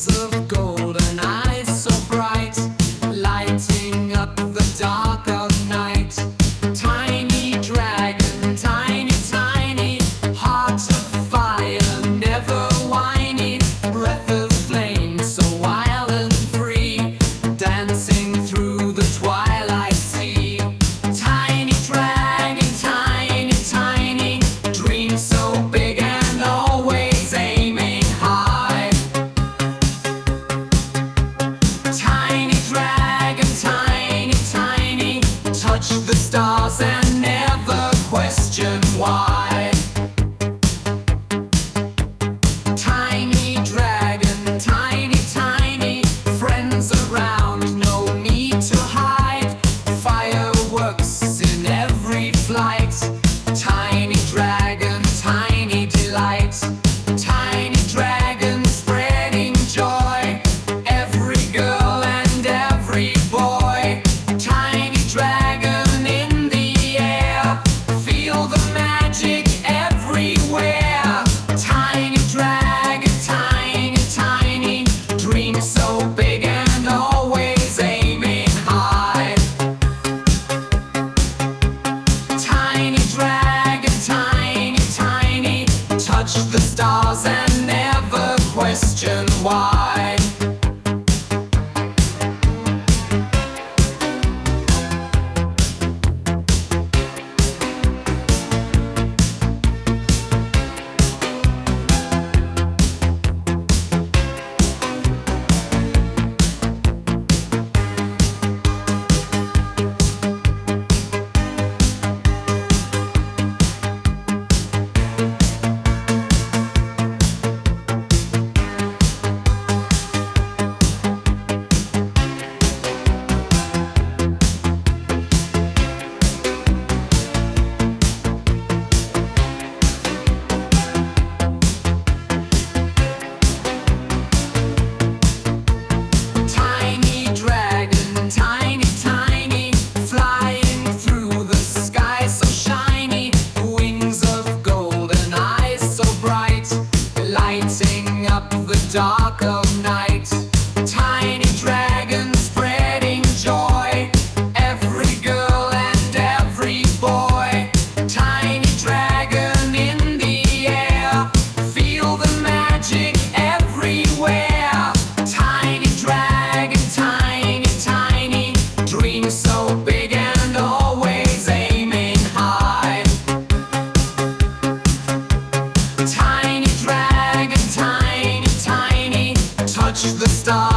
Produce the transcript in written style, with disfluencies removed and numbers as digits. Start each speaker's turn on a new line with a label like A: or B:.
A: Wings of golden eyes so bright, lighting up the dark of night. Tiny dragon, tiny, tiny, heart of fire, never whiny. Breath of flame, so wild and free, dancing through the twilight sea. Tiny dragon, tiny, tiny, dream so big and always aiming high. Tiny dragon, tiny, tiny, touch the stars and never question why. Tiny dragon, tiny, tiny, friends around, no need to hide. Fireworks in every flight. Tiny dragon, tiny delight. Tiny dragon spreading joy, every girl and every boy. Tiny dragon in the air, feel the magic everywhere. Tiny dragon, tiny, tiny, dream so big and always aiming high. Tiny dragon, tiny, tiny, touch the stars and never question why. Tiny dragon, tiny, tiny, flying through the sky so shiny. Wings of golden eyes so bright, lighting up the dark of night. Tiny dragon spreading joy, every girl and every boy. Tiny dragon in the air, feel the magic everywhere. Tiny dragon, tiny, tiny, dream so big and always aiming high. Tiny dragon, tiny, tiny, touch the stars